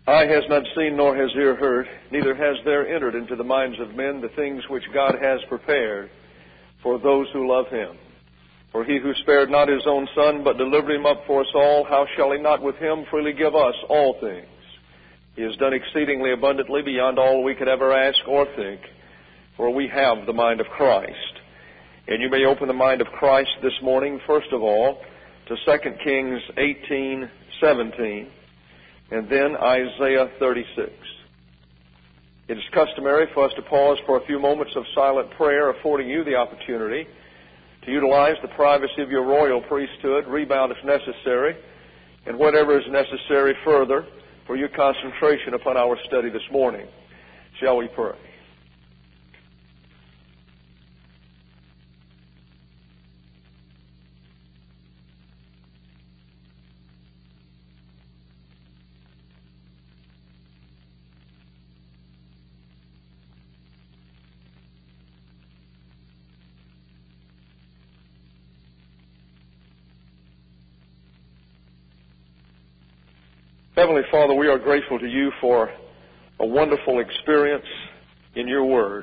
Eye has not seen, nor has ear heard, neither has there entered into the minds of men the things which God has prepared for those who love Him. For He who spared not His own Son, but delivered Him up for us all, how shall He not with Him freely give us all things? He has done exceedingly abundantly beyond all we could ever ask or think, for we have the mind of Christ. And you may open the mind of Christ this morning, first of all, to 2 Kings 18:17. And then Isaiah 36. It is customary for us to pause for a few moments of silent prayer, affording you the opportunity to utilize the privacy of your royal priesthood, rebound if necessary, and whatever is necessary further for your concentration upon our study this morning. Shall we pray? Heavenly Father, we are grateful to you for a wonderful experience in your Word.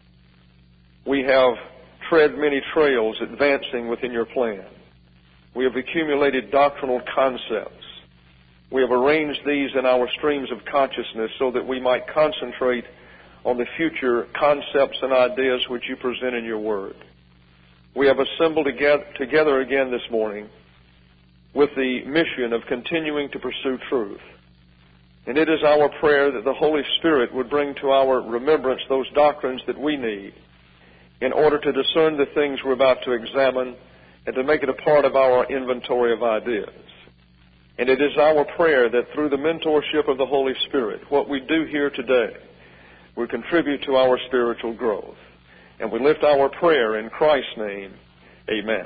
We have tread many trails advancing within your plan. We have accumulated doctrinal concepts. We have arranged these in our streams of consciousness so that we might concentrate on the future concepts and ideas which you present in your Word. We have assembled together again this morning with the mission of continuing to pursue truth. And it is our prayer that the Holy Spirit would bring to our remembrance those doctrines that we need in order to discern the things we're about to examine and to make it a part of our inventory of ideas. And it is our prayer that through the mentorship of the Holy Spirit, what we do here today will contribute to our spiritual growth. And we lift our prayer in Christ's name. Amen.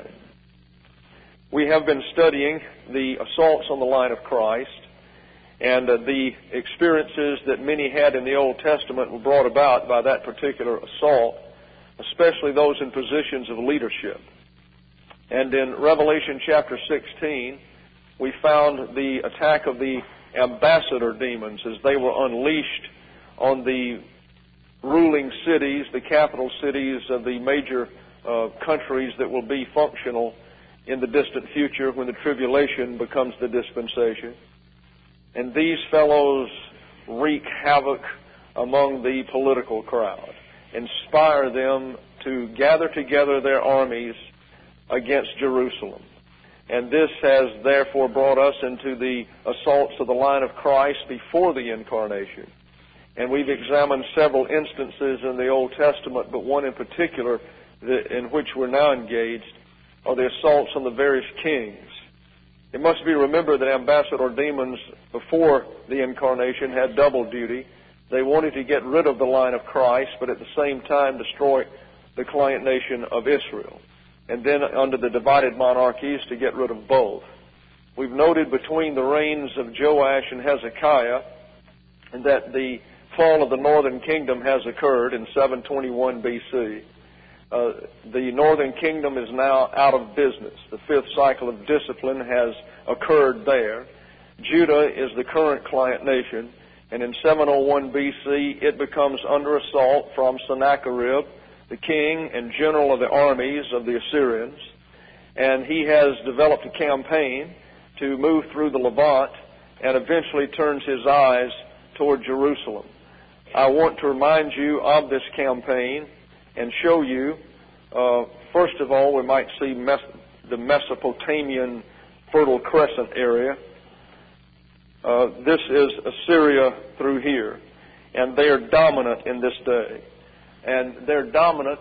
We have been studying the assaults on the line of Christ, and the experiences that many had in the Old Testament were brought about by that particular assault, especially those in positions of leadership. And in Revelation chapter 16, we found the attack of the ambassador demons as they were unleashed on the ruling cities, the capital cities of the major countries that will be functional in the distant future when the tribulation becomes the dispensation. And these fellows wreak havoc among the political crowd, inspire them to gather together their armies against Jerusalem. And this has therefore brought us into the assaults of the line of Christ before the incarnation. And we've examined several instances in the Old Testament, but one in particular in which we're now engaged are the assaults on the various kings. It must be remembered that ambassador demons before the incarnation had double duty. They wanted to get rid of the line of Christ, but at the same time destroy the client nation of Israel. And then under the divided monarchies to get rid of both. We've noted between the reigns of Joash and Hezekiah that the fall of the northern kingdom has occurred in 721 B.C. The northern kingdom is now out of business. The fifth cycle of discipline has occurred there. Judah is the current client nation, and in 701 B.C. it becomes under assault from Sennacherib, the king and general of the armies of the Assyrians, and he has developed a campaign to move through the Levant and eventually turns his eyes toward Jerusalem. I want to remind you of this campaign and show you, first of all, we might see the Mesopotamian Fertile Crescent area. This is Assyria through here, and they are dominant in this day. And their dominance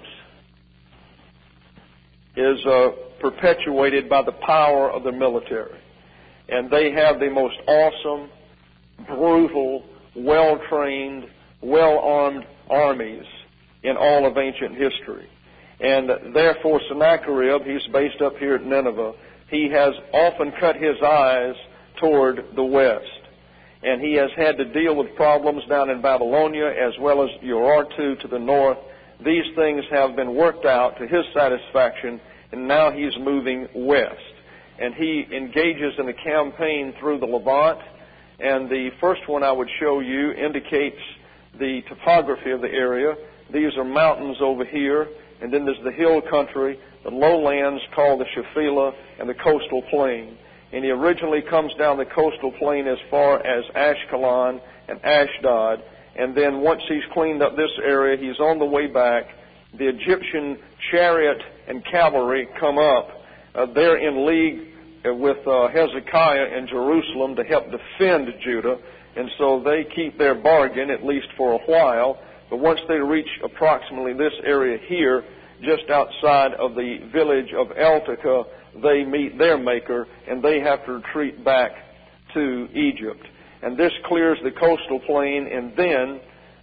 is perpetuated by the power of the military. And they have the most awesome, brutal, well-trained, well-armed armies in all of ancient history. And therefore Sennacherib, he's based up here at Nineveh, he has often cut his eyes toward the west. And he has had to deal with problems down in Babylonia as well as Urartu to the north. These things have been worked out to his satisfaction, and now he's moving west. And he engages in a campaign through the Levant And the first one I would show you indicates the topography of the area. These are mountains over here, and then there's the hill country, the lowlands called the Shephelah, and the coastal plain. And he originally comes down the coastal plain as far as Ashkelon and Ashdod. And then once he's cleaned up this area, he's on the way back. The Egyptian chariot and cavalry come up. They're in league with Hezekiah in Jerusalem to help defend Judah. And so they keep their bargain, at least for a while. But once they reach approximately this area here, just outside of the village of Eltekeh, they meet their maker, and they have to retreat back to Egypt. And this clears the coastal plain, and then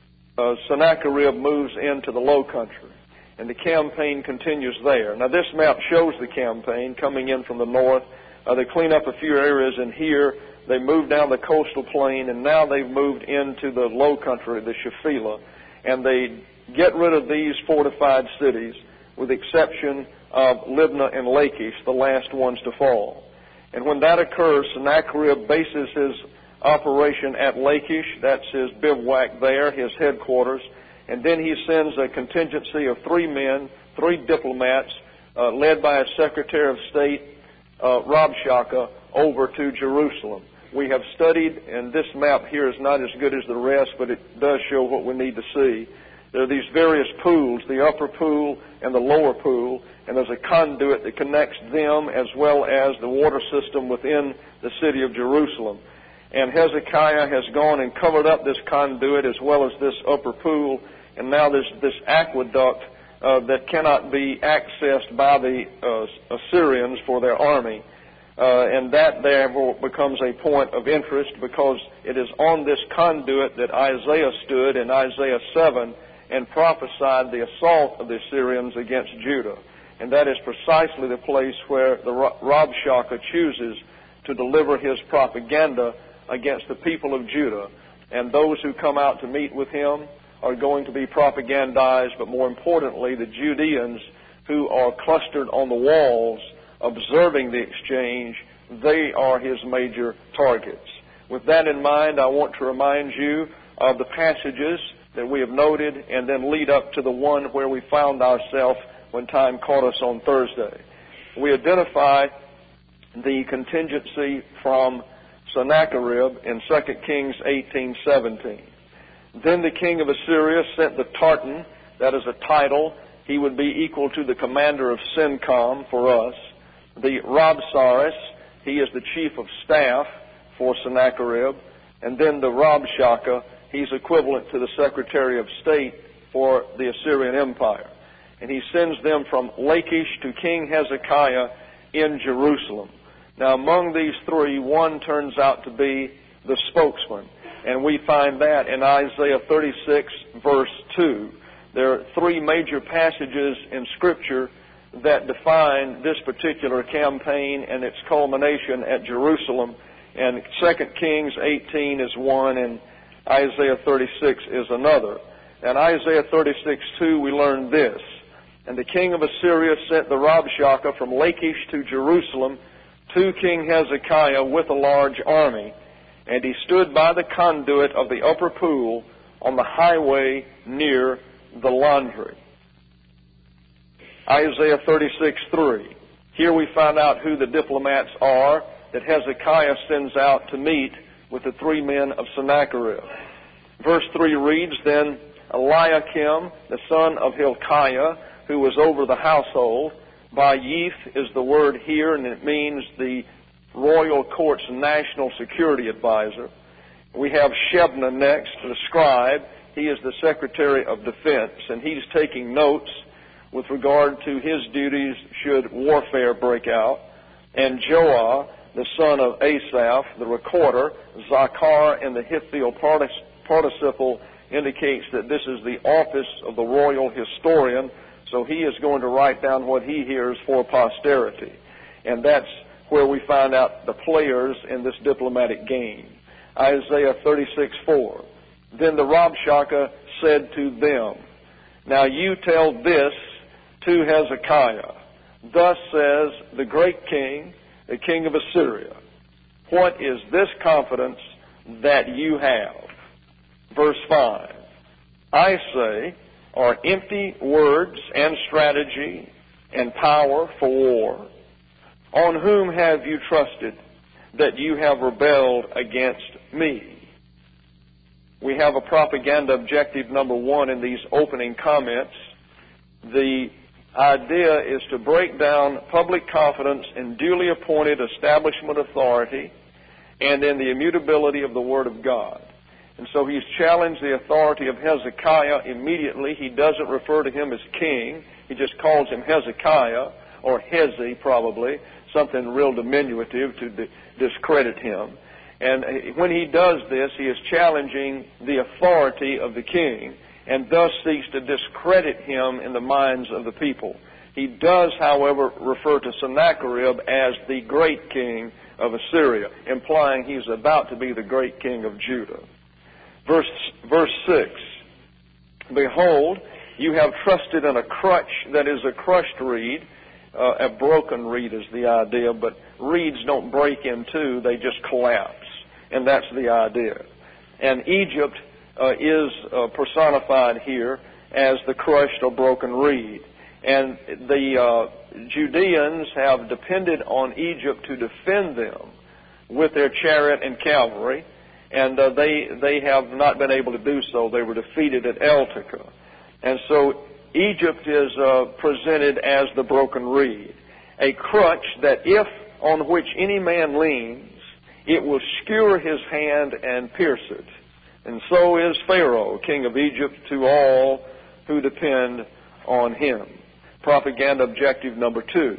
Sennacherib moves into the low country. And the campaign continues there. Now, this map shows the campaign coming in from the north. They clean up a few areas in here. They move down the coastal plain, and now they've moved into the low country, the Shephelah. And they get rid of these fortified cities, with the exception of Libnah and Lachish, the last ones to fall. And when that occurs, Sennacherib bases his operation at Lachish. That's his bivouac there, his headquarters. And then he sends a contingency of 3 men, 3 diplomats, led by a Secretary of State, Rabshakeh, over to Jerusalem. We have studied, and this map here is not as good as the rest, but it does show what we need to see. There are these various pools, the upper pool and the lower pool, and there's a conduit that connects them as well as the water system within the city of Jerusalem. And Hezekiah has gone and covered up this conduit as well as this upper pool, and now there's this aqueduct that cannot be accessed by the Assyrians for their army. And that therefore becomes a point of interest, because it is on this conduit that Isaiah stood in Isaiah 7 and prophesied the assault of the Assyrians against Judah. And that is precisely the place where the Rabshakeh chooses to deliver his propaganda against the people of Judah. And those who come out to meet with him are going to be propagandized, but more importantly, the Judeans who are clustered on the walls observing the exchange, they are his major targets. With that in mind, I want to remind you of the passages that we have noted, and then lead up to the one where we found ourselves when time caught us on Thursday. We identify the contingency from Sennacherib in 2 Kings 18:17. Then the king of Assyria sent the Tartan, that is a title. He would be equal to the commander of CENTCOM for us. The Rabsaris, he is the chief of staff for Sennacherib. And then the Rabshakeh, he's equivalent to the Secretary of State for the Assyrian Empire. And he sends them from Lachish to King Hezekiah in Jerusalem. Now, among these 3, one turns out to be the spokesman. And we find that in Isaiah 36, verse 2. There are 3 major passages in Scripture that define this particular campaign and its culmination at Jerusalem. And 2 Kings 18 is one, and Isaiah 36 is another. And Isaiah 36:2, we learn this. And the king of Assyria sent the Rabshakeh from Lachish to Jerusalem to King Hezekiah with a large army. And he stood by the conduit of the upper pool on the highway near the laundry. Isaiah 36:3. Here we find out who the diplomats are that Hezekiah sends out to meet with the 3 men of Sennacherib. Verse 3 reads, Then Eliakim, the son of Hilkiah, who was over the household, Bayith is the word here, and it means the royal court's national security advisor. We have Shebna next, the scribe. He is the Secretary of Defense, and he's taking notes with regard to his duties should warfare break out. And Joah, the son of Asaph, the recorder, Zakar in the Hithiel participle indicates that this is the office of the royal historian, so he is going to write down what he hears for posterity. And that's where we find out the players in this diplomatic game. Isaiah 36:4. Then the Rabshakeh said to them, Now you tell this to Hezekiah. Thus says the great king, the king of Assyria. What is this confidence that you have. Verse 5, I say, are empty words and strategy and power for war. On whom have you trusted that you have rebelled against me? We have a propaganda objective number 1 in these opening comments. The idea is to break down public confidence in duly appointed establishment authority and in the immutability of the Word of God. And so he's challenged the authority of Hezekiah immediately. He doesn't refer to him as king. He just calls him Hezekiah, or Hezi probably, something real diminutive to discredit him. And when he does this, he is challenging the authority of the king and thus seeks to discredit him in the minds of the people. He does, however, refer to Sennacherib as the great king of Assyria, implying he's about to be the great king of Judah. Verse 6, behold, you have trusted in a crutch that is a crushed reed. A broken reed is the idea, but reeds don't break in two, they just collapse. And that's the idea. And Egypt is personified here as the crushed or broken reed. And the Judeans have depended on Egypt to defend them with their chariot and cavalry, and they have not been able to do so. They were defeated at Eltekeh. And so Egypt is presented as the broken reed, a crutch that if on which any man leans, it will skewer his hand and pierce it. And so is Pharaoh, king of Egypt, to all who depend on him. Propaganda objective number 2.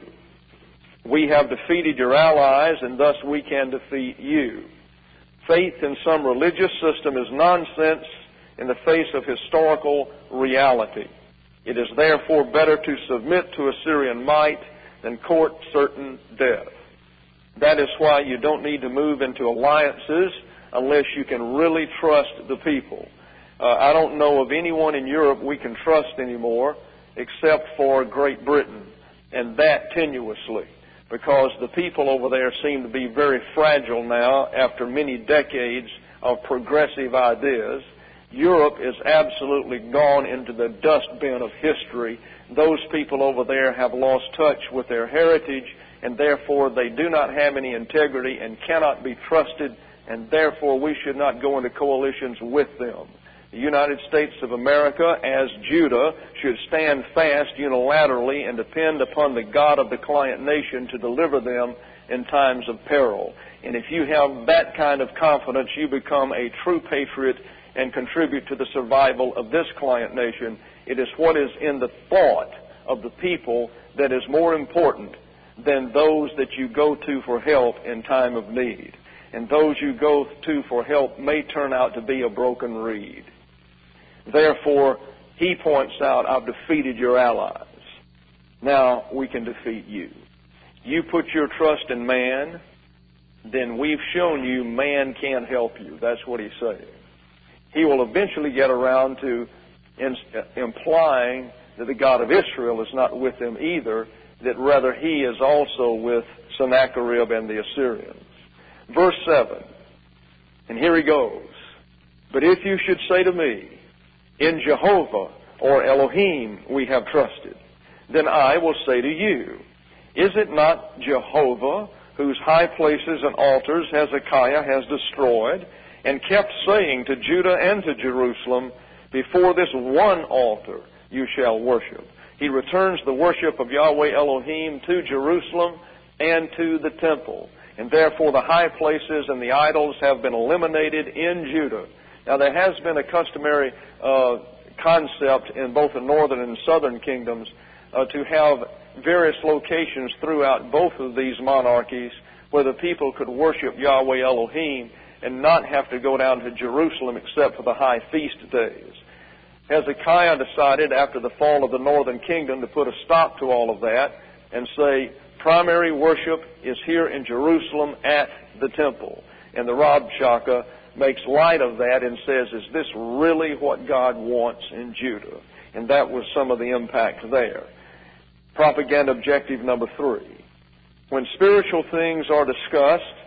We have defeated your allies, and thus we can defeat you. Faith in some religious system is nonsense in the face of historical reality. It is therefore better to submit to Assyrian might than court certain death. That is why you don't need to move into alliances unless you can really trust the people. I don't know of anyone in Europe we can trust anymore except for Great Britain, and that tenuously, because the people over there seem to be very fragile now after many decades of progressive ideas. Europe is absolutely gone into the dustbin of history. Those people over there have lost touch with their heritage, and therefore they do not have any integrity and cannot be trusted, and therefore we should not go into coalitions with them. The United States of America, as Judah, should stand fast unilaterally and depend upon the God of the client nation to deliver them in times of peril. And if you have that kind of confidence, you become a true patriot and contribute to the survival of this client nation. It is what is in the thought of the people that is more important than those that you go to for help in time of need. And those you go to for help may turn out to be a broken reed. Therefore, he points out, I've defeated your allies. Now we can defeat you. You put your trust in man, then we've shown you man can't help you. That's what he's saying. He will eventually get around to implying that the God of Israel is not with them either, that rather he is also with Sennacherib and the Assyrians. Verse 7, and here he goes. But if you should say to me, in Jehovah or Elohim we have trusted, then I will say to you, is it not Jehovah whose high places and altars Hezekiah has destroyed, and kept saying to Judah and to Jerusalem, before this one altar you shall worship? He returns the worship of Yahweh Elohim to Jerusalem and to the temple. And therefore the high places and the idols have been eliminated in Judah. Now there has been a customary concept in both the northern and southern kingdoms to have various locations throughout both of these monarchies where the people could worship Yahweh Elohim and not have to go down to Jerusalem except for the high feast days. Hezekiah decided after the fall of the northern kingdom to put a stop to all of that and say primary worship is here in Jerusalem at the temple. And the Rabshakeh makes light of that and says, is this really what God wants in Judah? And that was some of the impact there. Propaganda objective number 3. When spiritual things are discussed,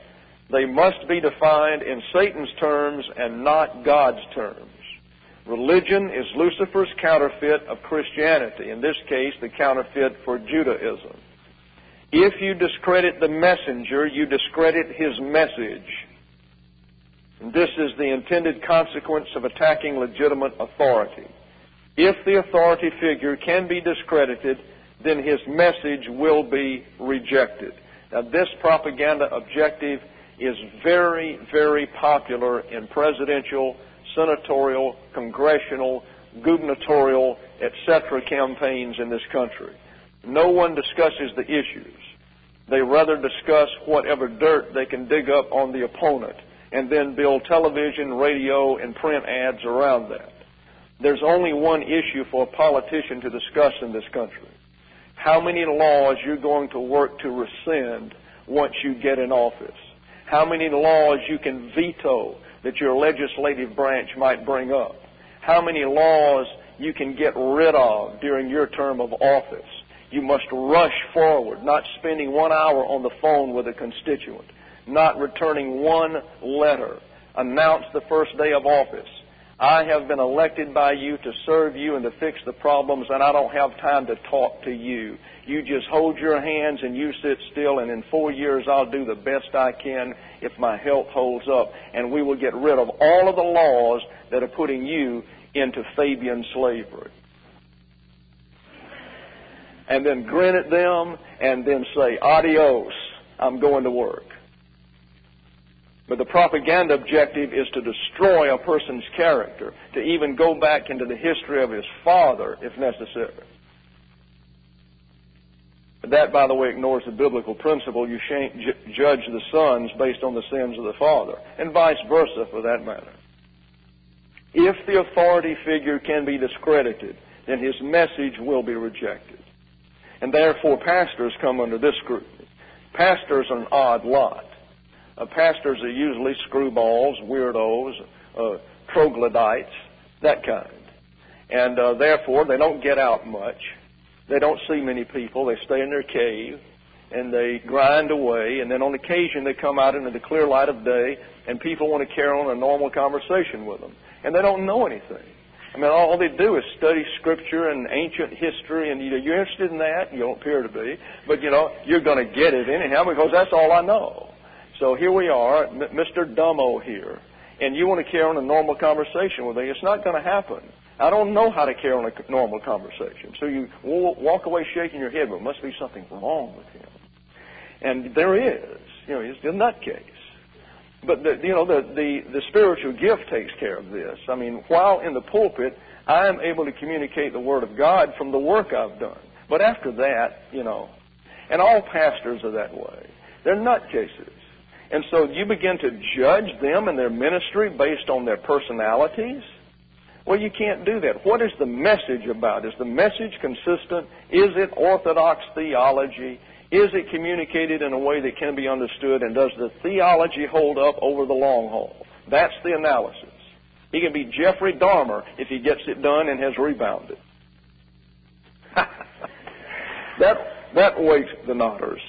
They must be defined in Satan's terms and not God's terms. Religion is Lucifer's counterfeit of Christianity, in this case, the counterfeit for Judaism. If you discredit the messenger, you discredit his message. And this is the intended consequence of attacking legitimate authority. If the authority figure can be discredited, then his message will be rejected. Now, this propaganda objective is very, very popular in presidential, senatorial, congressional, gubernatorial, etc. campaigns in this country. No one discusses the issues. They rather discuss whatever dirt they can dig up on the opponent and then build television, radio, and print ads around that. There's only one issue for a politician to discuss in this country: how many laws you're going to work to rescind once you get in office. How many laws you can veto that your legislative branch might bring up. How many laws you can get rid of during your term of office. You must rush forward, not spending 1 hour on the phone with a constituent, not returning one letter. Announce the first day of office: I have been elected by you to serve you and to fix the problems, and I don't have time to talk to you. You just hold your hands and you sit still, and in 4 years I'll do the best I can if my health holds up, and we will get rid of all of the laws that are putting you into Fabian slavery. And then grin at them and then say, adios, I'm going to work. But the propaganda objective is to destroy a person's character, to even go back into the history of his father if necessary. But that, by the way, ignores the biblical principle: you shan't judge the sons based on the sins of the father, and vice versa for that matter. If the authority figure can be discredited, then his message will be rejected. And therefore pastors come under this scrutiny. Pastors are an odd lot. Pastors are usually screwballs, weirdos, troglodytes, that kind. And therefore they don't get out much. They don't see many people. They stay in their cave and they grind away, and then on occasion they come out into the clear light of day and people want to carry on a normal conversation with them. And they don't know anything. I mean, all they do is study Scripture and ancient history, and you're interested in that. You don't appear to be, but you're going to get it anyhow because that's all I know. So here we are, Mr. Dumbo here, and you want to carry on a normal conversation with me. It's not going to happen. I don't know how to carry on a normal conversation. So you walk away shaking your head, but there must be something wrong with him. And there is. He's a nutcase. But the spiritual gift takes care of this. I mean, while in the pulpit, I am able to communicate the Word of God from the work I've done. But after that, and all pastors are that way. They're nutcases. And so you begin to judge them and their ministry based on their personalities. Well, you can't do that. What is the message about? Is the message consistent? Is it orthodox theology? Is it communicated in a way that can be understood? And does the theology hold up over the long haul? That's the analysis. He can be Jeffrey Dahmer if he gets it done and has rebounded. That wakes the nodders.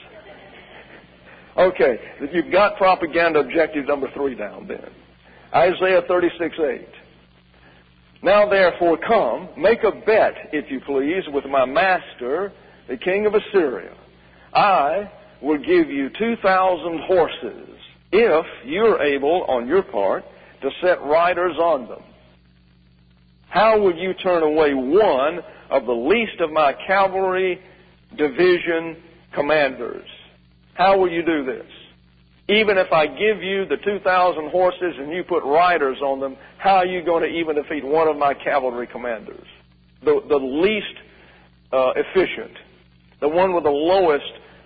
Okay, you've got propaganda objective number 3 down then. Isaiah 36:8. Now therefore come, make a bet, if you please, with my master, the king of Assyria. I will give you 2,000 horses if you're able, on your part, to set riders on them. How would you turn away one of the least of my cavalry division commanders? How will you do this? Even if I give you the 2,000 horses and you put riders on them, how are you going to even defeat one of my cavalry commanders? The least efficient. The one with the lowest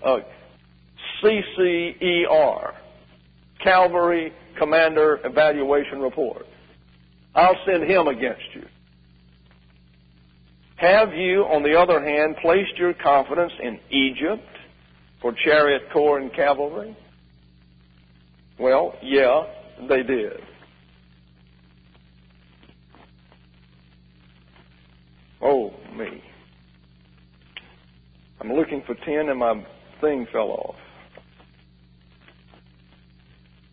CCER, Cavalry Commander Evaluation Report. I'll send him against you. Have you, on the other hand, placed your confidence in Egypt for chariot corps and cavalry? Well, yeah, they did. Oh, me. I'm looking for 10 and my thing fell off.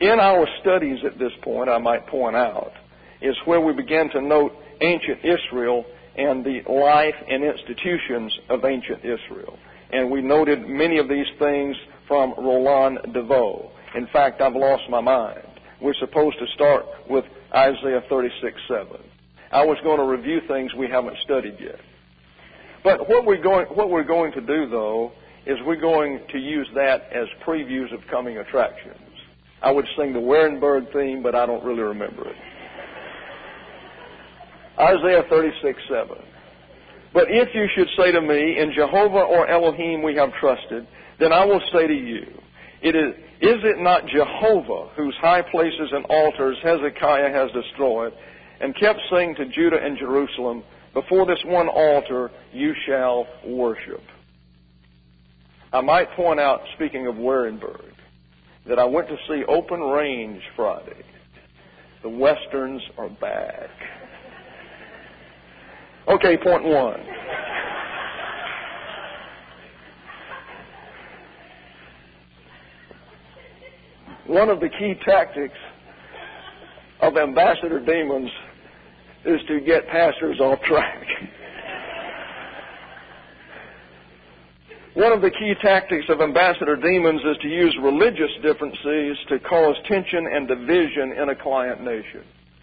In our studies at this point, I might point out, is where we begin to note ancient Israel and the life and institutions of ancient Israel. And we noted many of these things from Roland DeVoe. In fact, I've lost my mind. We're supposed to start with Isaiah 36:7. I was going to review things we haven't studied yet. But what we're going to do, though, is we're going to use that as previews of coming attractions. I would sing the Wehrenberg theme, but I don't really remember it. Isaiah 36:7. But if you should say to me, in Jehovah or Elohim we have trusted, then I will say to you, is it not Jehovah whose high places and altars Hezekiah has destroyed, and kept saying to Judah and Jerusalem, before this one altar you shall worship? I might point out, speaking of Wehrenberg, that I went to see Open Range Friday. The Westerns are back. Okay, point one. One of the key tactics of ambassador demons is to get pastors off track. One of the key tactics of ambassador demons is to use religious differences to cause tension and division in a client nation.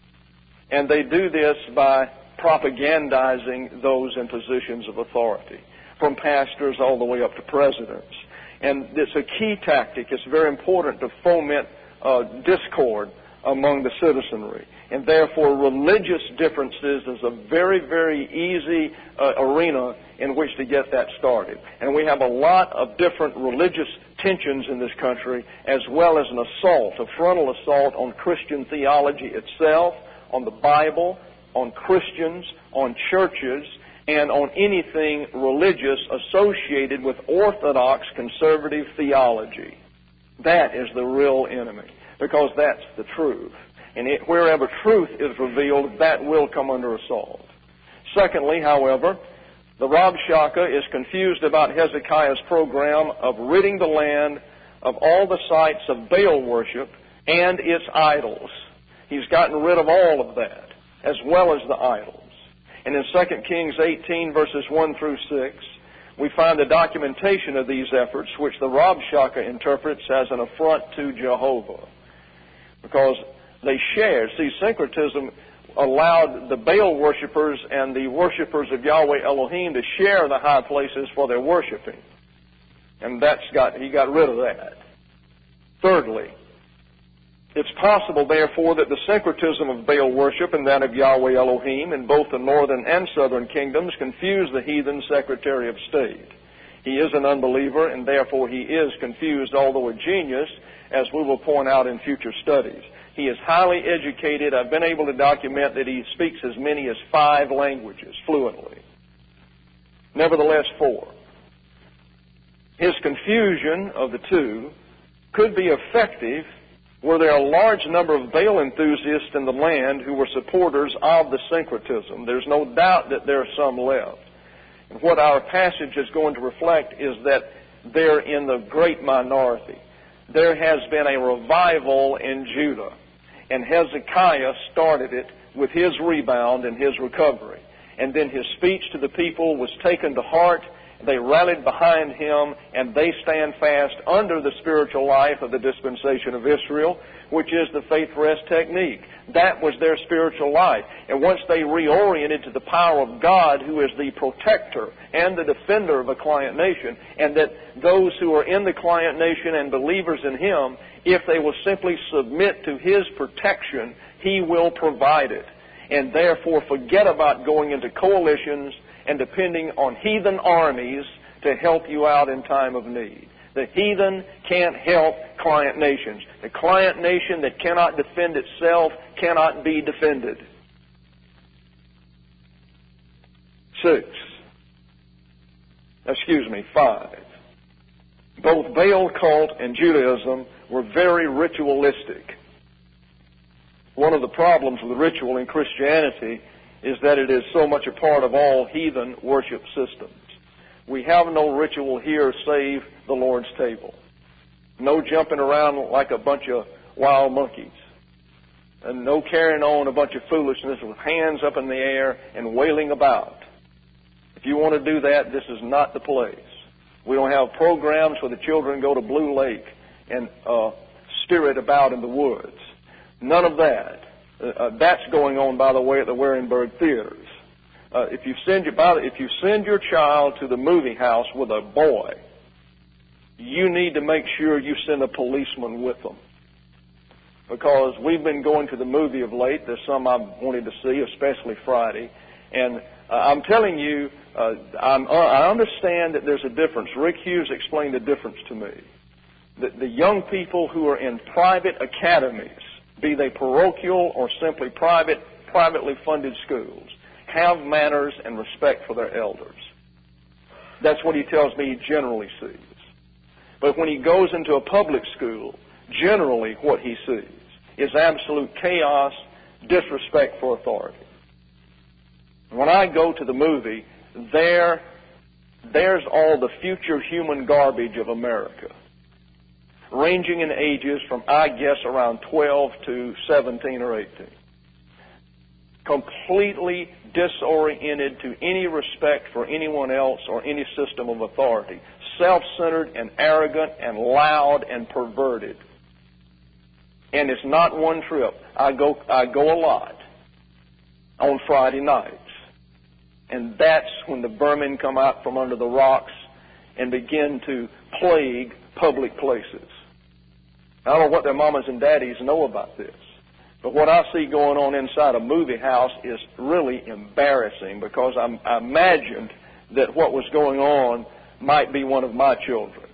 And they do this by propagandizing those in positions of authority, from pastors all the way up to presidents. And it's a key tactic. It's very important to foment discord among the citizenry. And therefore, religious differences is a very, very easy arena in which to get that started. And we have a lot of different religious tensions in this country, as well as an assault, a frontal assault on Christian theology itself, on the Bible, on Christians, on churches, and on anything religious associated with orthodox conservative theology. That is the real enemy, because that's the truth. And wherever truth is revealed, that will come under assault. Secondly, however, the Rabshakeh is confused about Hezekiah's program of ridding the land of all the sites of Baal worship and its idols. He's gotten rid of all of that, as well as the idols. And in 2 Kings 18, verses 1 through 6, we find the documentation of these efforts, which the Rabshakeh interprets as an affront to Jehovah. Because they shared. See, syncretism allowed the Baal worshippers and the worshippers of Yahweh Elohim to share the high places for their worshiping. And he got rid of that. Thirdly, it's possible, therefore, that the syncretism of Baal worship and that of Yahweh Elohim in both the northern and southern kingdoms confuse the heathen Secretary of State. He is an unbeliever, and therefore he is confused, although a genius, as we will point out in future studies. He is highly educated. I've been able to document that he speaks as many as 5 languages fluently. Nevertheless, 4. His confusion of the two could be effective were there a large number of Baal enthusiasts in the land who were supporters of the syncretism. There's no doubt that there are some left. And what our passage is going to reflect is that they're in the great minority. There has been a revival in Judah, and Hezekiah started it with his rebound and his recovery. And then his speech to the people was taken to heart. They rallied behind him, and they stand fast under the spiritual life of the dispensation of Israel, which is the faith rest technique. That was their spiritual life. And once they reoriented to the power of God, who is the protector and the defender of a client nation, and that those who are in the client nation and believers in him, if they will simply submit to his protection, he will provide it. And therefore forget about going into coalitions and depending on heathen armies to help you out in time of need. The heathen can't help client nations. The client nation that cannot defend itself cannot be defended. 5. Both Baal cult and Judaism were very ritualistic. One of the problems with ritual in Christianity is that it is so much a part of all heathen worship systems. We have no ritual here save the Lord's table. No jumping around like a bunch of wild monkeys. And no carrying on a bunch of foolishness with hands up in the air and wailing about. If you want to do that, this is not the place. We don't have programs where the children go to Blue Lake and spirit about in the woods. None of that. That's going on, by the way, at the Warenberg theaters. If you send your child to the movie house with a boy, you need to make sure you send a policeman with them. Because we've been going to the movie of late. There's some I've wanted to see, especially Friday. And I'm telling you, I understand that there's a difference. Rick Hughes explained the difference to me. The young people who are in private academies, be they parochial or simply privately funded schools, have manners and respect for their elders. That's what he tells me he generally sees. But when he goes into a public school, generally what he sees is absolute chaos, disrespect for authority. When I go to the movie, there's all the future human garbage of America, ranging in ages from, I guess, around 12 to 17 or 18. Completely disoriented to any respect for anyone else or any system of authority. Self-centered and arrogant and loud and perverted. And it's not one trip. I go a lot on Friday nights. And that's when the vermin come out from under the rocks and begin to plague public places. I don't know what their mamas and daddies know about this. But what I see going on inside a movie house is really embarrassing, because I imagined that what was going on might be one of my children.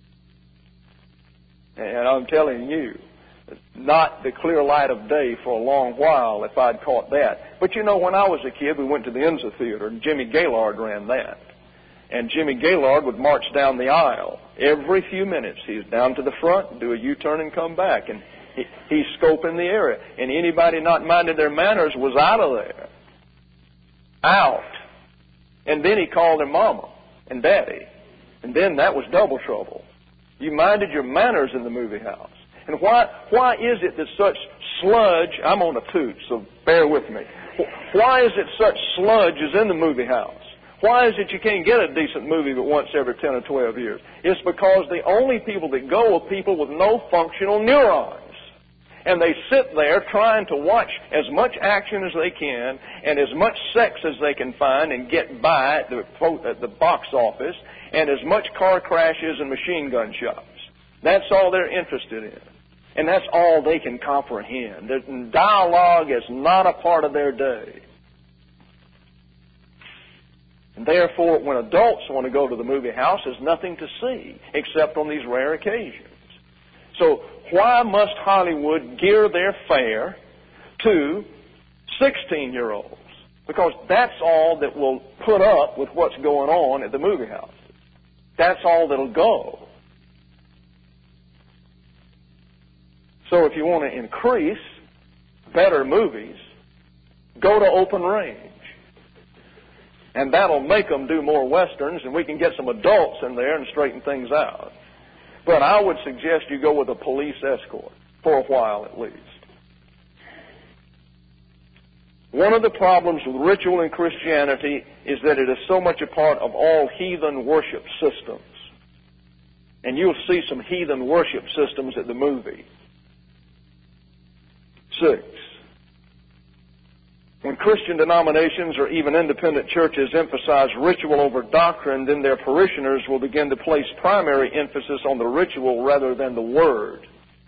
And I'm telling you, not the clear light of day for a long while if I'd caught that. But you know, when I was a kid, we went to the Enza Theater, and Jimmy Gaylord ran that. And Jimmy Gaylord would march down the aisle. Every few minutes, he's down to the front, do a U-turn and come back. And he's scoping the area. And anybody not minding their manners was out of there. Out. And then he called their mama and daddy. And then that was double trouble. You minded your manners in the movie house. And why is it that such sludge, I'm on a toot, so bear with me. Why is it such sludge is in the movie house? Why is it you can't get a decent movie but once every 10 or 12 years? It's because the only people that go are people with no functional neurons. And they sit there trying to watch as much action as they can and as much sex as they can find and get by at the box office, and as much car crashes and machine gun shots. That's all they're interested in. And that's all they can comprehend. Dialogue is not a part of their day. And therefore, when adults want to go to the movie house, there's nothing to see except on these rare occasions. So why must Hollywood gear their fare to 16-year-olds? Because that's all that will put up with what's going on at the movie house. That's all that'll go. So if you want to increase better movies, go to open range. And that'll make them do more westerns, and we can get some adults in there and straighten things out. But I would suggest you go with a police escort, for a while at least. One of the problems with ritual in Christianity is that it is so much a part of all heathen worship systems. And you'll see some heathen worship systems at the movie. 6. When Christian denominations or even independent churches emphasize ritual over doctrine, then their parishioners will begin to place primary emphasis on the ritual rather than the Word.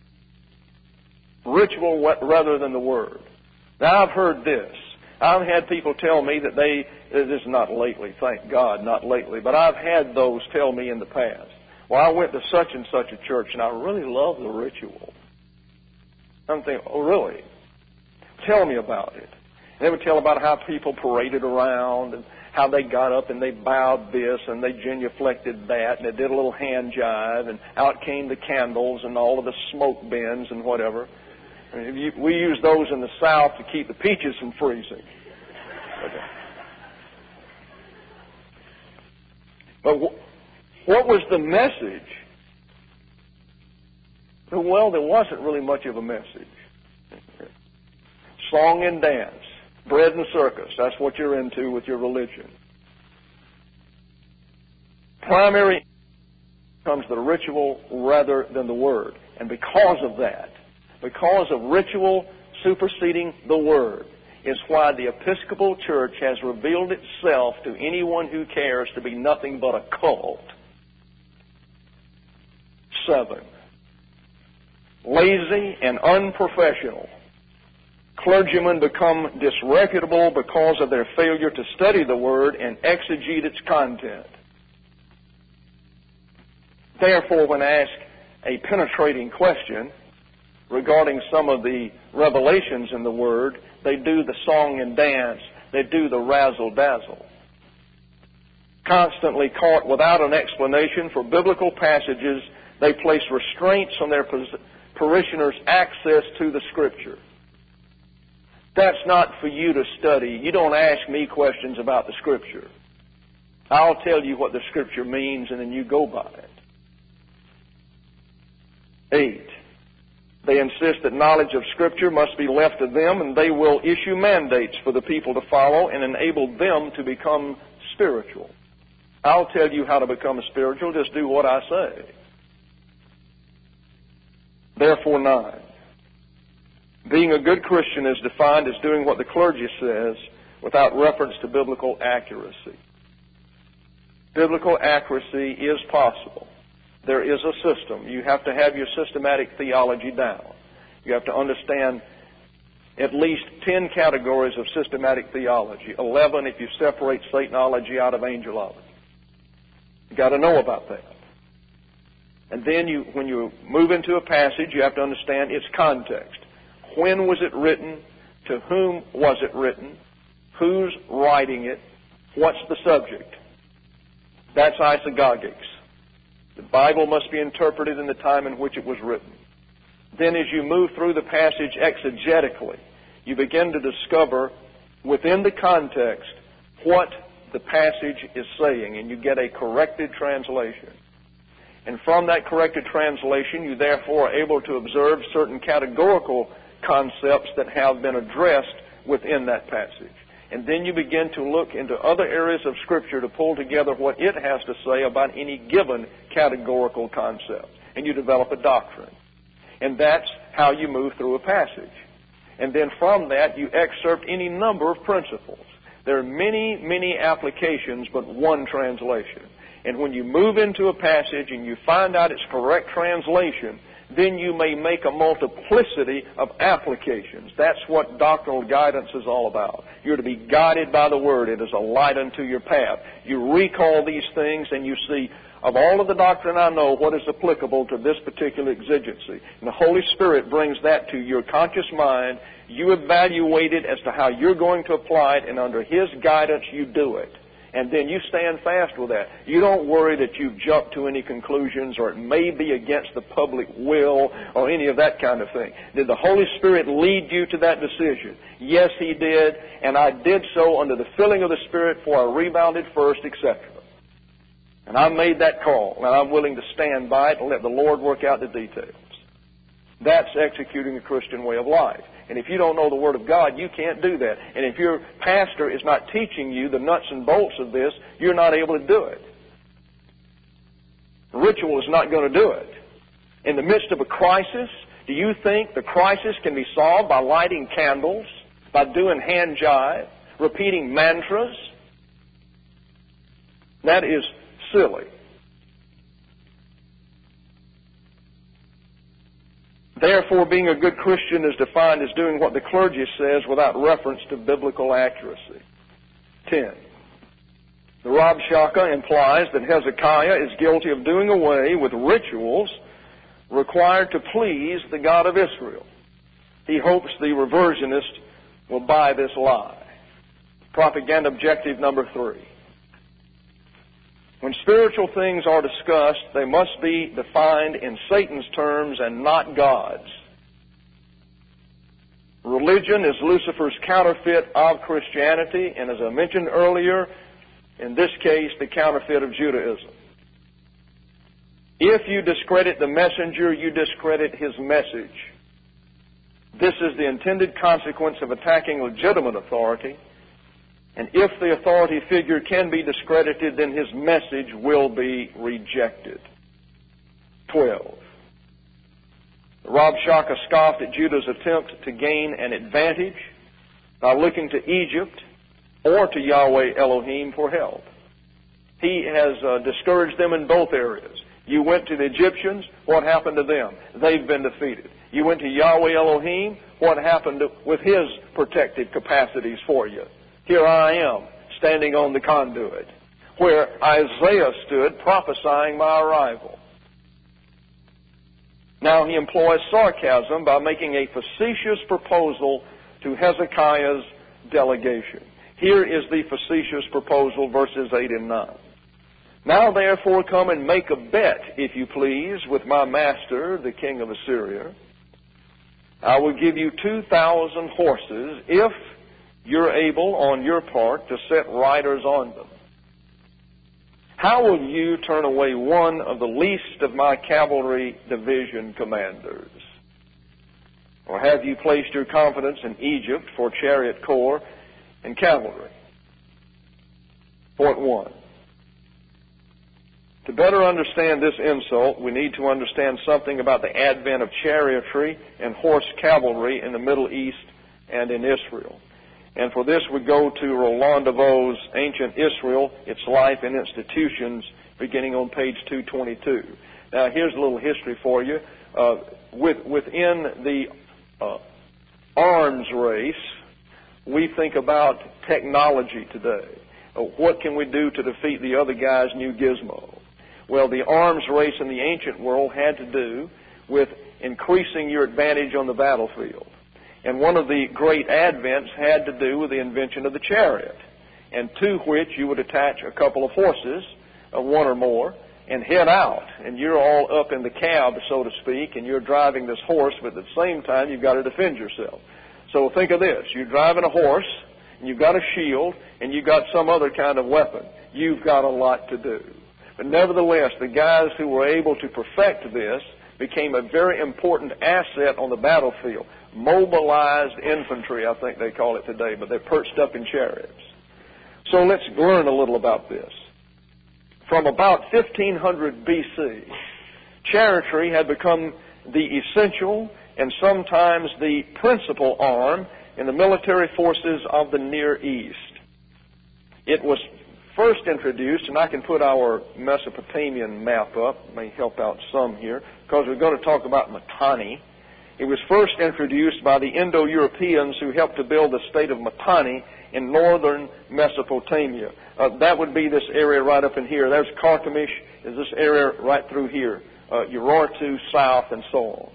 Ritual rather than the Word. Now, I've heard this. I've had people tell me that this is not lately, thank God, not lately, but I've had those tell me in the past, well, I went to such and such a church and I really love the ritual. I'm thinking, oh, really? Tell me about it. They would tell about how people paraded around and how they got up and they bowed this and they genuflected that and they did a little hand jive and out came the candles and all of the smoke bins and whatever. I mean, we use those in the South to keep the peaches from freezing. But what was the message? Well, there wasn't really much of a message. Song and dance, bread and circus, that's what you're into with your religion. Primary comes the ritual rather than the Word. And because of that, because of ritual superseding the Word, is why the Episcopal Church has revealed itself to anyone who cares to be nothing but a cult. 7. Lazy and unprofessional. Clergymen become disreputable because of their failure to study the Word and exegete its content. Therefore, when asked a penetrating question regarding some of the revelations in the Word, they do the song and dance, they do the razzle-dazzle. Constantly caught without an explanation for biblical passages, they place restraints on their parishioners' access to the Scripture. That's not for you to study. You don't ask me questions about the Scripture. I'll tell you what the Scripture means, and then you go by it. 8. They insist that knowledge of Scripture must be left to them, and they will issue mandates for the people to follow and enable them to become spiritual. I'll tell you how to become spiritual. Just do what I say. Therefore, 9. Being a good Christian is defined as doing what the clergy says without reference to biblical accuracy. Biblical accuracy is possible. There is a system. You have to have your systematic theology down. You have to understand at least 10 categories of systematic theology. 11 if you separate Satanology out of angelology. You've got to know about that. And then when you move into a passage, you have to understand its context. When was it written? To whom was it written? Who's writing it? What's the subject? That's isagogics. The Bible must be interpreted in the time in which it was written. Then as you move through the passage exegetically, you begin to discover within the context what the passage is saying, and you get a corrected translation. And from that corrected translation, you therefore are able to observe certain categorical concepts that have been addressed within that passage. And then you begin to look into other areas of Scripture to pull together what it has to say about any given categorical concept. And you develop a doctrine. And that's how you move through a passage. And then from that, you excerpt any number of principles. There are many, many applications, but one translation. And when you move into a passage and you find out its correct translation, then you may make a multiplicity of applications. That's what doctrinal guidance is all about. You're to be guided by the Word. It is a light unto your path. You recall these things and you see, of all of the doctrine I know, what is applicable to this particular exigency. And the Holy Spirit brings that to your conscious mind. You evaluate it as to how you're going to apply it, and under His guidance you do it. And then you stand fast with that. You don't worry that you've jumped to any conclusions or it may be against the public will or any of that kind of thing. Did the Holy Spirit lead you to that decision? Yes, He did. And I did so under the filling of the Spirit, for I rebounded first, etc. And I made that call, and I'm willing to stand by it and let the Lord work out the details. That's executing the Christian way of life. And if you don't know the Word of God, you can't do that. And if your pastor is not teaching you the nuts and bolts of this, you're not able to do it. Ritual is not going to do it. In the midst of a crisis, do you think the crisis can be solved by lighting candles, by doing hand jive, repeating mantras? That is silly. Therefore, being a good Christian is defined as doing what the clergy says without reference to biblical accuracy. 10. The Rabshakeh implies that Hezekiah is guilty of doing away with rituals required to please the God of Israel. He hopes the reversionist will buy this lie. Propaganda objective number 3. When spiritual things are discussed, they must be defined in Satan's terms and not God's. Religion is Lucifer's counterfeit of Christianity, and as I mentioned earlier, in this case, the counterfeit of Judaism. If you discredit the messenger, you discredit his message. This is the intended consequence of attacking legitimate authority. And if the authority figure can be discredited, then his message will be rejected. 12. Rabshakeh scoffed at Judah's attempt to gain an advantage by looking to Egypt or to Yahweh Elohim for help. He has discouraged them in both areas. You went to the Egyptians, what happened to them? They've been defeated. You went to Yahweh Elohim, what happened with his protective capacities for you? Here I am, standing on the conduit, where Isaiah stood prophesying my arrival. Now he employs sarcasm by making a facetious proposal to Hezekiah's delegation. Here is the facetious proposal, verses 8 and 9. Now therefore come and make a bet, if you please, with my master, the king of Assyria. I will give you 2,000 horses if you're able on your part to set riders on them. How will you turn away one of the least of my cavalry division commanders? Or have you placed your confidence in Egypt for chariot corps and cavalry? Point 1. To better understand this insult, we need to understand something about the advent of chariotry and horse cavalry in the Middle East and in Israel. And for this we go to Roland de Vaux's Ancient Israel, Its Life and Institutions, beginning on page 222. Now here's a little history for you. Within the arms race, we think about technology today. What can we do to defeat the other guy's new gizmo? Well, the arms race in the ancient world had to do with increasing your advantage on the battlefield. And one of the great advents had to do with the invention of the chariot, and to which you would attach a couple of horses, one or more, and head out. And you're all up in the cab, so to speak, and you're driving this horse, but at the same time you've got to defend yourself. So think of this. You're driving a horse, and you've got a shield, and you've got some other kind of weapon. You've got a lot to do. But nevertheless, the guys who were able to perfect this became a very important asset on the battlefield. Mobilized infantry, I think they call it today, but they're perched up in chariots. So let's learn a little about this. From about 1500 BC, chariotry had become the essential and sometimes the principal arm in the military forces of the Near East. It was first introduced, and I can put our Mesopotamian map up, it may help out some here, because we're going to talk about Mitanni. It was first introduced by the Indo-Europeans who helped to build the state of Mitanni in northern Mesopotamia. That would be this area right up in here. There's Carchemish, is this area right through here, Urartu south, and so on.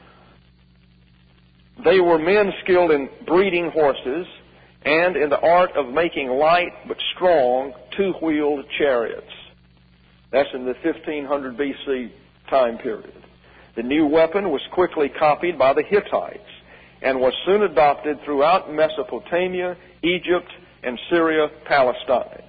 They were men skilled in breeding horses and in the art of making light but strong two-wheeled chariots. That's in the 1500 BC time period. The new weapon was quickly copied by the Hittites and was soon adopted throughout Mesopotamia, Egypt, and Syria, Palestine.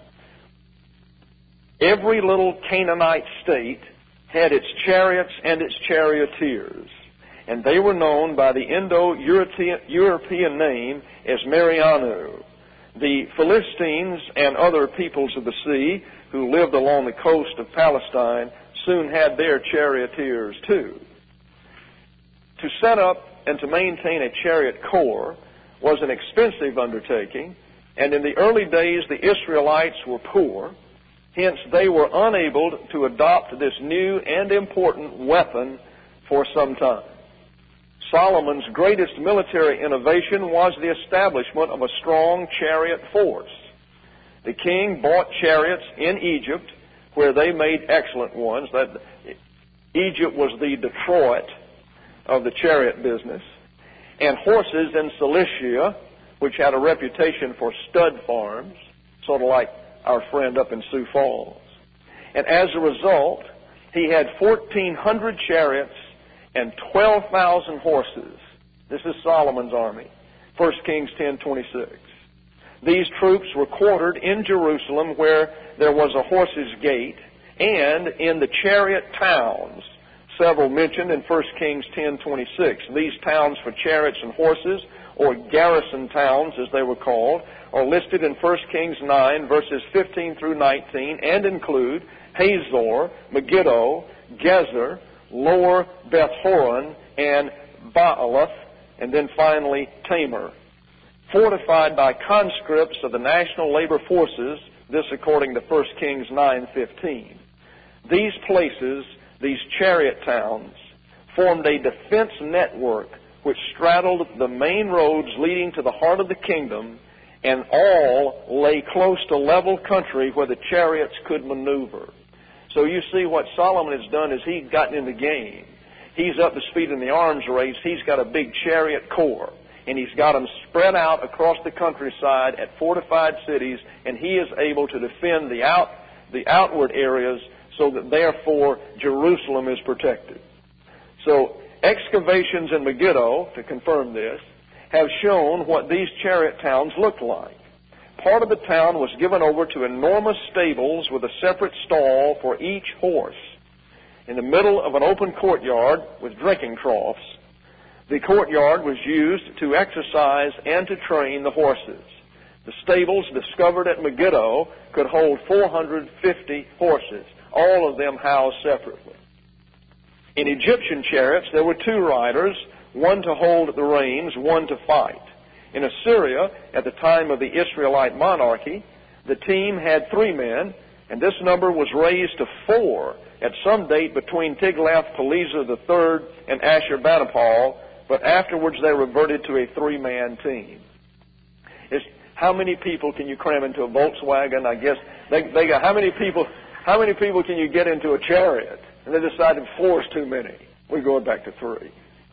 Every little Canaanite state had its chariots and its charioteers, and they were known by the Indo-European name as Marianu. The Philistines and other peoples of the sea who lived along the coast of Palestine soon had their charioteers too. To set up and to maintain a chariot corps was an expensive undertaking, and in the early days the Israelites were poor. Hence they were unable to adopt this new and important weapon for some time. Solomon's greatest military innovation was the establishment of a strong chariot force. The king bought chariots in Egypt, where they made excellent ones. Egypt was the Detroit of the chariot business, and horses in Cilicia, which had a reputation for stud farms, sort of like our friend up in Sioux Falls. And as a result, he had 1,400 chariots and 12,000 horses. This is Solomon's army. 1 Kings 10:26. These troops were quartered in Jerusalem, where there was a horse's gate, and in the chariot towns, several mentioned in 1 Kings 10:26. These towns for chariots and horses, or garrison towns as they were called, are listed in 1 Kings 9, verses 15 through 19, and include Hazor, Megiddo, Gezer, Lower Beth-horon, and Baalath, and then finally Tamar. Fortified by conscripts of the National Labor Forces, this according to 1 Kings 9:15. These places, these chariot towns, formed a defense network which straddled the main roads leading to the heart of the kingdom, and all lay close to level country where the chariots could maneuver. So you see what Solomon has done is he's gotten in the game. He's up to speed in the arms race. He's got a big chariot corps, and he's got them spread out across the countryside at fortified cities, and he is able to defend the outward areas so that therefore Jerusalem is protected. So excavations in Megiddo, to confirm this, have shown what these chariot towns looked like. Part of the town was given over to enormous stables with a separate stall for each horse, in the middle of an open courtyard with drinking troughs. The courtyard was used to exercise and to train the horses. The stables discovered at Megiddo could hold 450 horses, all of them housed separately. In Egyptian chariots, there were two riders, one to hold the reins, one to fight. In Assyria, at the time of the Israelite monarchy, the team had 3 men, and this number was raised to 4 at some date between Tiglath-Pileser III and Ashurbanipal, but afterwards they reverted to a 3-man team. How many people can you cram into a Volkswagen? I guess they got how many people can you get into a chariot? And they decided 4 is too many. We're going back to 3.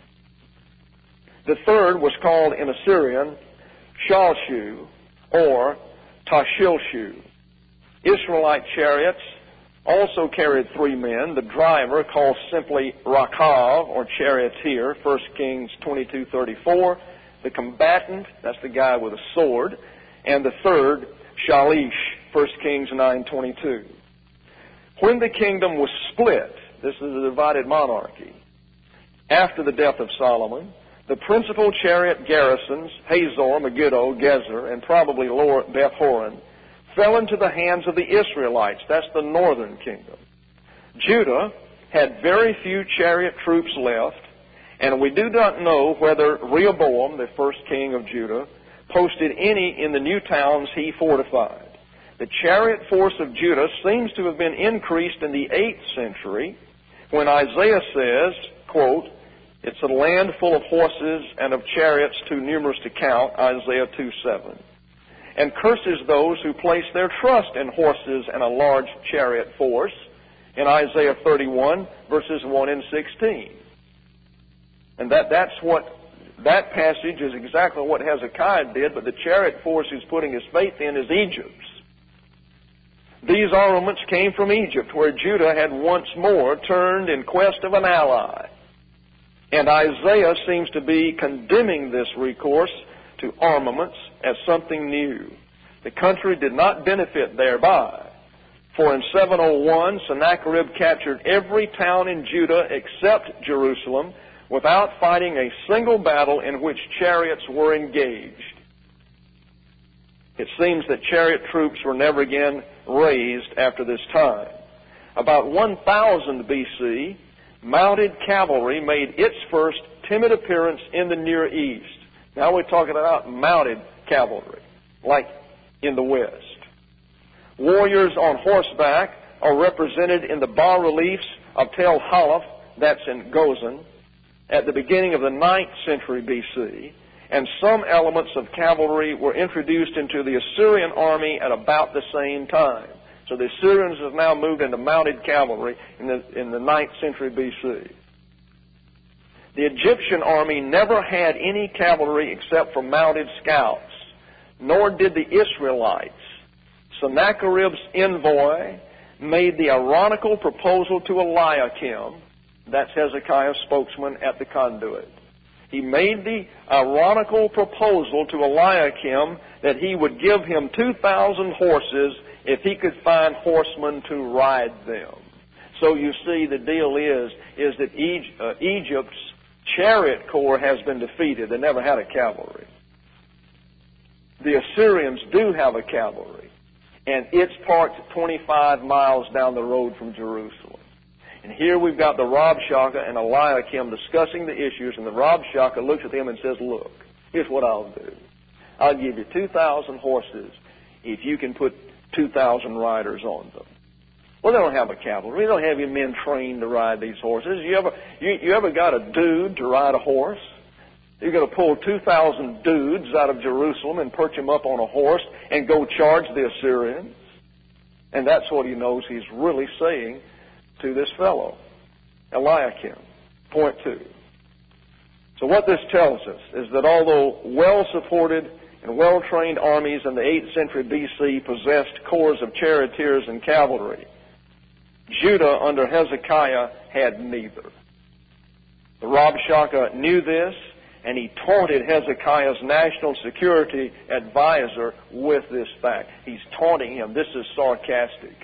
The third was called in Assyrian Shalshu or Tashilshu. Israelite chariots also carried 3 men. The driver, called simply Rakav or charioteer, 1 Kings 22:34. The combatant, that's the guy with a sword. And the third, Shalish, 1 Kings 9:22. When the kingdom was split, this is a divided monarchy, after the death of Solomon, the principal chariot garrisons, Hazor, Megiddo, Gezer, and probably Lower Beth-horon, fell into the hands of the Israelites. That's the northern kingdom. Judah had very few chariot troops left, and we do not know whether Rehoboam, the first king of Judah, posted any in the new towns he fortified. The chariot force of Judah seems to have been increased in the 8th century when Isaiah says, quote, "It's a land full of horses and of chariots too numerous to count," Isaiah 2:7, and curses those who place their trust in horses and a large chariot force in Isaiah 31, verses 1 and 16. And that passage is exactly what Hezekiah did, but the chariot force he's putting his faith in is Egypt's. These armaments came from Egypt, where Judah had once more turned in quest of an ally. And Isaiah seems to be condemning this recourse to armaments as something new. The country did not benefit thereby. For in 701, Sennacherib captured every town in Judah except Jerusalem without fighting a single battle in which chariots were engaged. It seems that chariot troops were never again raised after this time. About 1000 BC, mounted cavalry made its first timid appearance in the Near East. Now we're talking about mounted cavalry, like in the West. Warriors on horseback are represented in the bas-reliefs of Tel Halaf, that's in Gozan, at the beginning of the 9th century BC, and some elements of cavalry were introduced into the Assyrian army at about the same time. So the Assyrians have now moved into mounted cavalry in the 9th century BC. The Egyptian army never had any cavalry except for mounted scouts, nor did the Israelites. Sennacherib's envoy made the ironical proposal to Eliakim, that's Hezekiah's spokesman at the conduit. He made the ironical proposal to Eliakim that he would give him 2,000 horses if he could find horsemen to ride them. So you see, the deal is that Egypt's chariot corps has been defeated. They never had a cavalry. The Assyrians do have a cavalry, and it's parked 25 miles down the road from Jerusalem. And here we've got the Rabshakeh and Eliakim discussing the issues, and the Rabshakeh looks at them and says, look, here's what I'll do. I'll give you 2,000 horses if you can put 2,000 riders on them. Well, they don't have a cavalry. They don't have your men trained to ride these horses. You ever got a dude to ride a horse? You're going to pull 2,000 dudes out of Jerusalem and perch them up on a horse and go charge the Assyrians? And that's what he knows he's really saying to this fellow, Eliakim. Point 2. So what this tells us is that although well-supported and well-trained armies in the 8th century B.C. possessed corps of charioteers and cavalry, Judah under Hezekiah had neither. The Rabshakeh knew this, and he taunted Hezekiah's national security advisor with this fact. He's taunting him. This is sarcastic.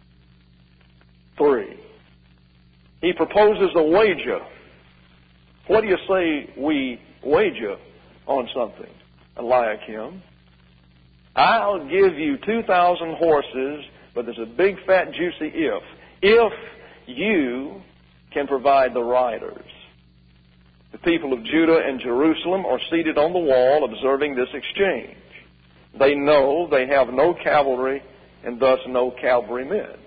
3. He proposes a wager. What do you say we wager on something, Eliakim? I'll give you 2,000 horses, but there's a big, fat, juicy if. If you can provide the riders. The people of Judah and Jerusalem are seated on the wall observing this exchange. They know they have no cavalry and thus no cavalrymen.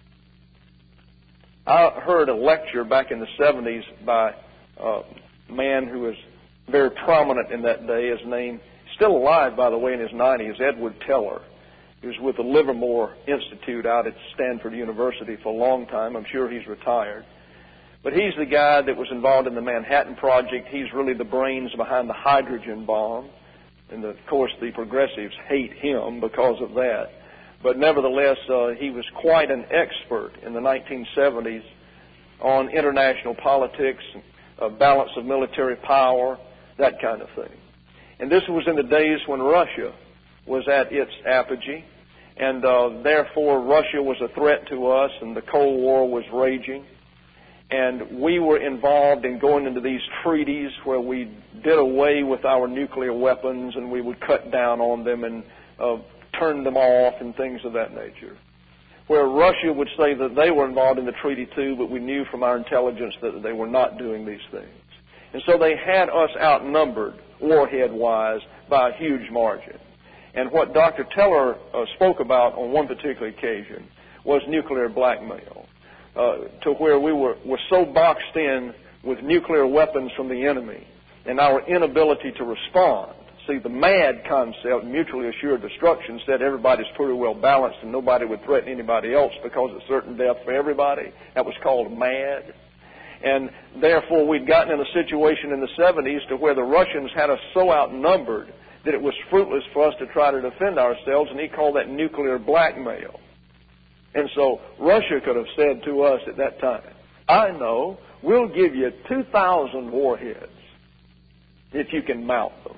I heard a lecture back in the 70s by a man who was very prominent in that day. His name, still alive, by the way, in his 90s, Edward Teller. He was with the Livermore Institute out at Stanford University for a long time. I'm sure he's retired. But he's the guy that was involved in the Manhattan Project. He's really the brains behind the hydrogen bomb. And, of course, the progressives hate him because of that. But nevertheless, he was quite an expert in the 1970s on international politics, balance of military power, that kind of thing. And this was in the days when Russia was at its apogee, and therefore Russia was a threat to us, and the Cold War was raging. And we were involved in going into these treaties where we did away with our nuclear weapons, and we would cut down on them and turn them off and things of that nature. Where Russia would say that they were involved in the treaty too, but we knew from our intelligence that they were not doing these things. And so they had us outnumbered, warhead-wise, by a huge margin. And what Dr. Teller spoke about on one particular occasion was nuclear blackmail, to where we were so boxed in with nuclear weapons from the enemy and our inability to respond. See, the MAD concept, mutually assured destruction, said everybody's pretty well balanced and nobody would threaten anybody else because of certain death for everybody. That was called MAD. And therefore, we'd gotten in a situation in the 70s to where the Russians had us so outnumbered that it was fruitless for us to try to defend ourselves, and he called that nuclear blackmail. And so Russia could have said to us at that time, I know, we'll give you 2,000 warheads if you can mount them.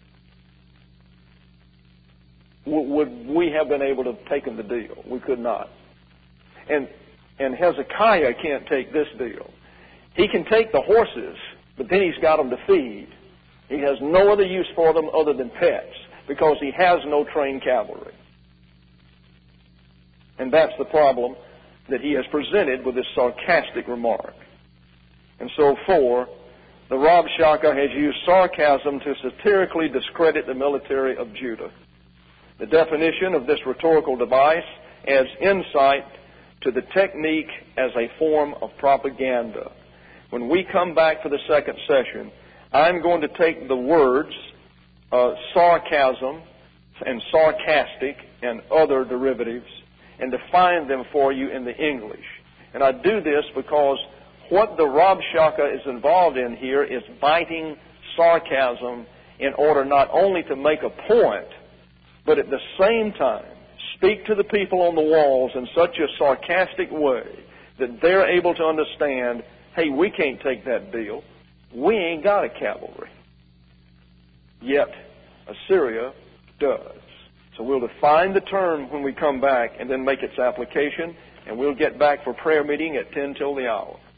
Would we have been able to have taken the deal? We could not. And Hezekiah can't take this deal. He can take the horses, but then he's got them to feed. He has no other use for them other than pets because he has no trained cavalry. And that's the problem that he has presented with this sarcastic remark. And so, 4, the Rabshakeh has used sarcasm to satirically discredit the military of Judah. The definition of this rhetorical device adds insight to the technique as a form of propaganda. When we come back for the second session, I'm going to take the words sarcasm and sarcastic and other derivatives and define them for you in the English. And I do this because what the Rabshakeh is involved in here is biting sarcasm in order not only to make a point, but at the same time speak to the people on the walls in such a sarcastic way that they're able to understand, hey, we can't take that deal. We ain't got a cavalry. yet Assyria does. So we'll define the term when we come back and then make its application, and we'll get back for prayer meeting at 10 till the hour.